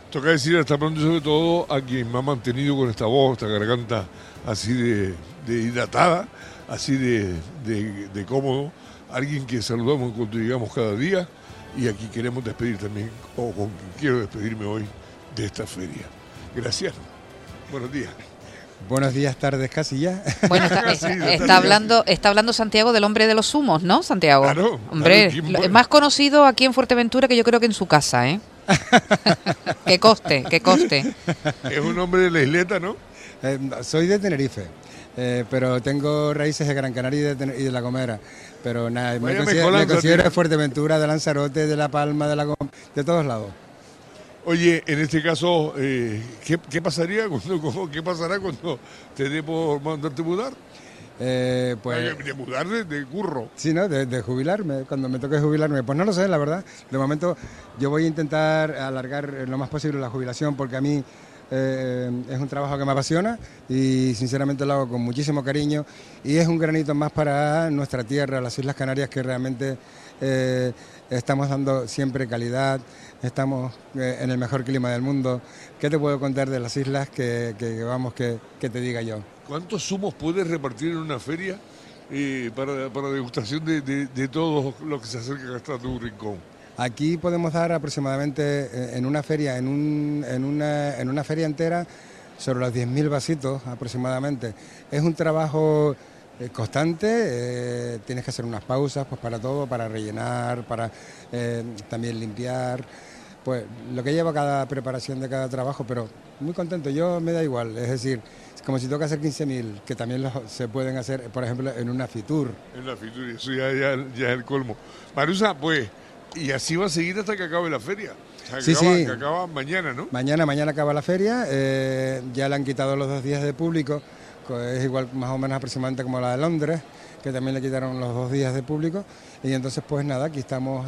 Toca decir hasta pronto, sobre todo a quien me ha mantenido con esta voz, esta garganta así de hidratada, así de cómodo. Alguien que saludamos cuando llegamos cada día, y aquí queremos despedir también, o con quien quiero despedirme hoy de esta feria. Gracias. Buenos días. Buenos días, tardes, casi ya. Bueno, está hablando Santiago del hombre de los zumos, ¿no, Santiago? Claro. Hombre, Claro, es más conocido aquí en Fuerteventura que yo creo que en su casa, ¿eh? Que coste. Es un hombre de la isleta, ¿no? Soy de Tenerife, pero tengo raíces de Gran Canaria y de La Gomera. Pero nada, me considero de Fuerteventura, de Lanzarote, de La Palma, de todos lados. Oye, en este caso, ¿qué pasará cuando te dé por mandarte mudar? Pues De mudar de curro. Sí, ¿no? De jubilarme, cuando me toque jubilarme. Pues no lo sé, la verdad. De momento yo voy a intentar alargar lo más posible la jubilación, porque a mí es un trabajo que me apasiona y sinceramente lo hago con muchísimo cariño, y es un granito más para nuestra tierra, las Islas Canarias, que realmente estamos dando siempre calidad, estamos en el mejor clima del mundo. ¿Qué te puedo contar de las islas que te diga yo? ¿Cuántos zumos puedes repartir en una feria para degustación de todos los que se acercan hasta tu rincón? Aquí podemos dar aproximadamente en una feria, en una feria entera, sobre los 10.000 vasitos aproximadamente. Es un trabajo constante, tienes que hacer unas pausas pues para todo, para rellenar, para también limpiar, pues lo que lleva cada preparación de cada trabajo, pero muy contento, yo me da igual, es decir, como si toca hacer 15.000, que también se pueden hacer, por ejemplo, en una Fitur. En la Fitur, eso ya es el colmo. Marusa, pues, y así va a seguir hasta que acabe la feria. O sea, que acaba mañana, ¿no? Mañana acaba la feria, ya le han quitado los 2 días de público, que es igual más o menos aproximadamente como la de Londres, que también le quitaron los 2 días de público, y entonces pues nada, aquí estamos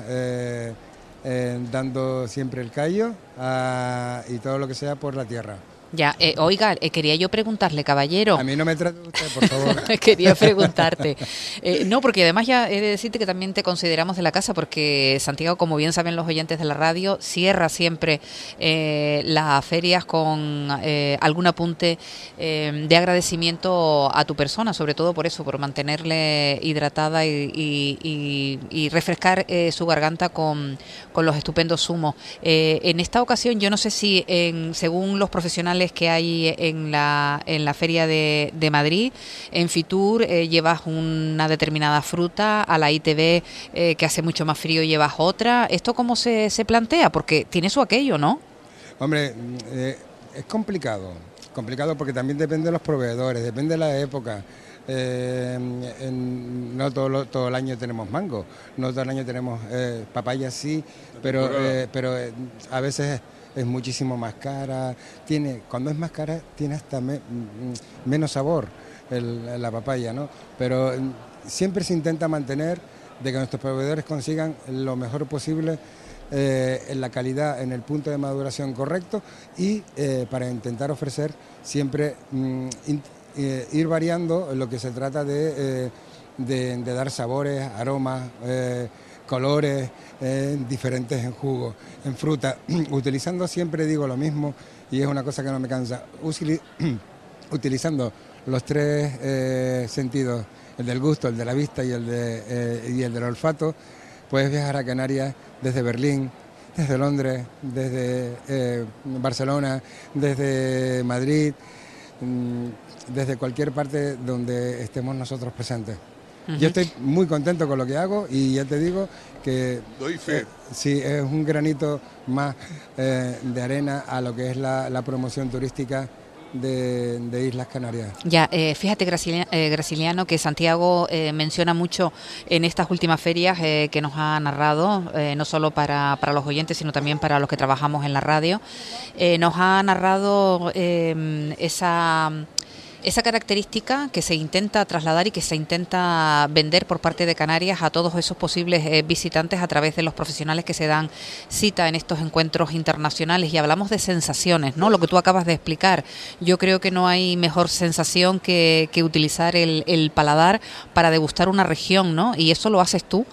dando siempre el callo y todo lo que sea por la tierra. Ya, oiga, quería yo preguntarle, caballero. A mí no me trate usted, por favor. Quería preguntarte. No, porque además ya he de decirte que también te consideramos de la casa, porque Santiago, como bien saben los oyentes de la radio, cierra siempre las ferias con algún apunte de agradecimiento a tu persona, sobre todo por eso, por mantenerle hidratada y refrescar su garganta con los estupendos zumos. En esta ocasión, yo no sé si según los profesionales que hay en la Feria de Madrid, en Fitur llevas una determinada fruta, a la ITV que hace mucho más frío llevas otra. ¿Esto cómo se plantea? Porque tiene su aquello, ¿no? Hombre, es complicado porque también depende de los proveedores, depende de la época. No todo el año tenemos mango, no todo el año tenemos papaya, sí, pero a veces es muchísimo más cara. Cuando es más cara tiene hasta menos sabor la papaya, ¿no? Pero siempre se intenta mantener de que nuestros proveedores consigan lo mejor posible en la calidad, en el punto de maduración correcto, y para intentar ofrecer siempre ir variando lo que se trata de dar sabores, aromas, colores diferentes en jugo, en fruta, utilizando siempre, digo lo mismo, y es una cosa que no me cansa, utilizando los 3 sentidos, el del gusto, el de la vista y el del olfato. Puedes viajar a Canarias desde Berlín, desde Londres, desde Barcelona, desde Madrid, desde cualquier parte donde estemos nosotros presentes. Uh-huh. Yo estoy muy contento con lo que hago, y ya te digo que doy fe. Sí, es un granito más de arena a lo que es la promoción turística de Islas Canarias. Ya, fíjate, Graciliano, que Santiago menciona mucho en estas últimas ferias que nos ha narrado, no solo para los oyentes, sino también para los que trabajamos en la radio. Nos ha narrado Esa característica que se intenta trasladar y que se intenta vender por parte de Canarias a todos esos posibles visitantes a través de los profesionales que se dan cita en estos encuentros internacionales. Y hablamos de sensaciones, ¿no? Lo que tú acabas de explicar. Yo creo que no hay mejor sensación que utilizar el paladar para degustar una región, ¿no? Y eso lo haces tú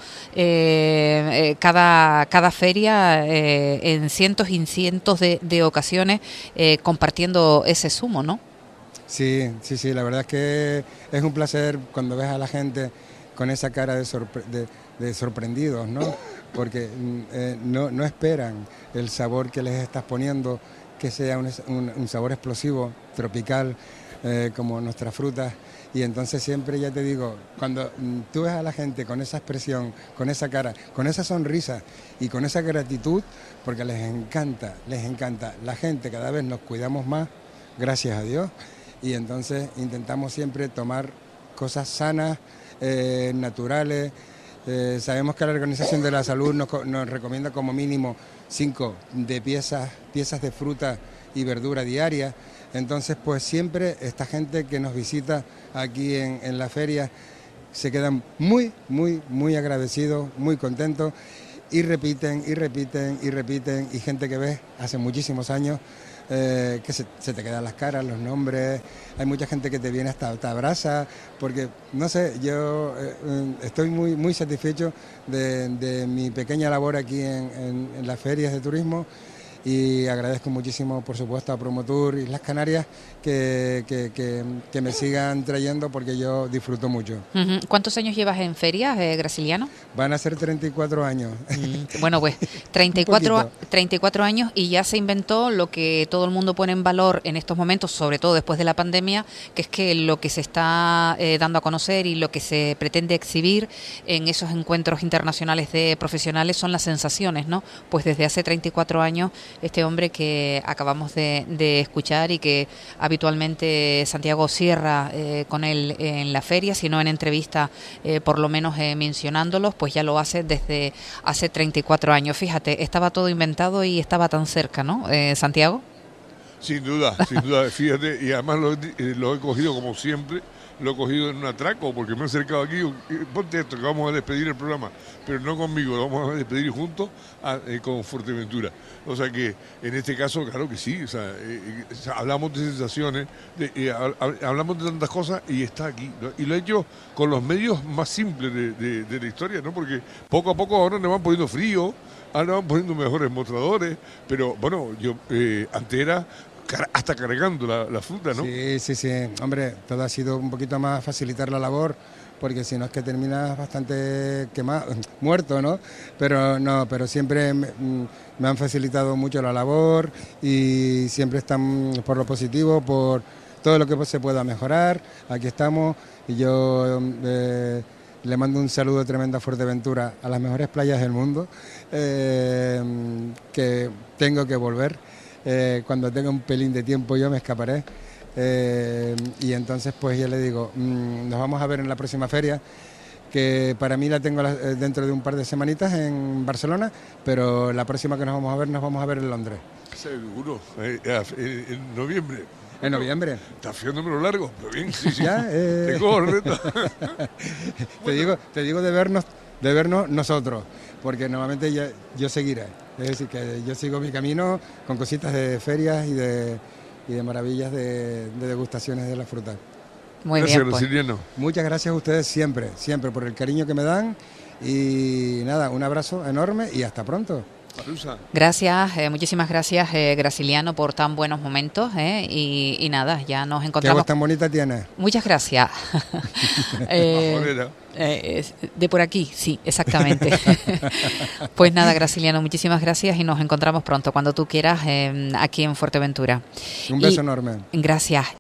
cada feria en cientos y cientos de ocasiones compartiendo ese zumo, ¿no? Sí, la verdad es que es un placer cuando ves a la gente con esa cara de sorprendidos, ¿no? Porque no esperan el sabor que les estás poniendo, que sea un sabor explosivo, tropical, como nuestras frutas. Y entonces siempre, ya te digo, cuando tú ves a la gente con esa expresión, con esa cara, con esa sonrisa y con esa gratitud, porque les encanta. La gente cada vez nos cuidamos más, gracias a Dios, y entonces intentamos siempre tomar cosas sanas, naturales. Sabemos que la Organización de la Salud nos recomienda como mínimo 5 piezas de fruta y verdura diaria. Entonces, pues siempre esta gente que nos visita aquí en la feria se quedan muy agradecidos, muy contentos y repiten, y gente que ves hace muchísimos años que se te quedan las caras, los nombres. Hay mucha gente que te viene hasta te abraza, porque no sé, yo estoy muy satisfecho de mi pequeña labor aquí en las ferias de turismo. Y agradezco muchísimo, por supuesto, a Promotour y las Canarias que me sigan trayendo, porque yo disfruto mucho. ¿Cuántos años llevas en ferias, Graciliano? Van a ser 34 años. Bueno, pues 34 años, y ya se inventó lo que todo el mundo pone en valor en estos momentos, sobre todo después de la pandemia, que es que lo que se está dando a conocer y lo que se pretende exhibir en esos encuentros internacionales de profesionales son las sensaciones, ¿no? Pues desde hace 34 años este hombre que acabamos de escuchar y que habitualmente Santiago cierra con él en la feria, sino en entrevista por lo menos mencionándolos, pues ya lo hace desde hace 34 años. Fíjate, estaba todo inventado y estaba tan cerca, ¿no, Santiago? Sin duda, fíjate, y además lo he cogido como siempre, lo he cogido en un atraco, porque me he acercado aquí, ponte esto, que vamos a despedir el programa, pero no conmigo, lo vamos a despedir juntos con Fuerteventura. O sea que, en este caso, claro que sí, o sea, hablamos de sensaciones, hablamos de tantas cosas y está aquí, ¿no? Y lo he hecho con los medios más simples de la historia, ¿no? Porque poco a poco ahora nos van poniendo frío, ahora van poniendo mejores mostradores, pero bueno, yo antes era hasta cargando la fruta, ¿no? Sí, hombre, todo ha sido un poquito más facilitar la labor, porque si no es que terminas bastante quemado, muerto, ¿no? Pero siempre me han facilitado mucho la labor y siempre están por lo positivo, por todo lo que se pueda mejorar. Aquí estamos y yo le mando un saludo tremendo a Fuerteventura, a las mejores playas del mundo, que tengo que volver. Cuando tenga un pelín de tiempo yo me escaparé, y entonces pues ya le digo, nos vamos a ver en la próxima feria, que para mí la tengo dentro de un par de semanitas en Barcelona, pero la próxima que nos vamos a ver en Londres. Seguro, en noviembre. En noviembre. Está haciéndome lo largo, pero bien, sí. ¿Ya? Tengo reto. Te digo de vernos nosotros, porque normalmente yo seguiré. Es decir, que yo sigo mi camino con cositas de ferias y de maravillas de degustaciones de la fruta. Muy gracias, bien, pues. Graciliano. Muchas gracias a ustedes siempre por el cariño que me dan. Y nada, un abrazo enorme y hasta pronto. Gracias, muchísimas gracias, Graciliano, por tan buenos momentos, y nada, ya nos encontramos. ¿Qué agua tan bonita tienes? Muchas gracias. De por aquí, sí, exactamente. Pues nada, Graciliano, muchísimas gracias y nos encontramos pronto, cuando tú quieras, aquí en Fuerteventura. Un beso enorme. Gracias.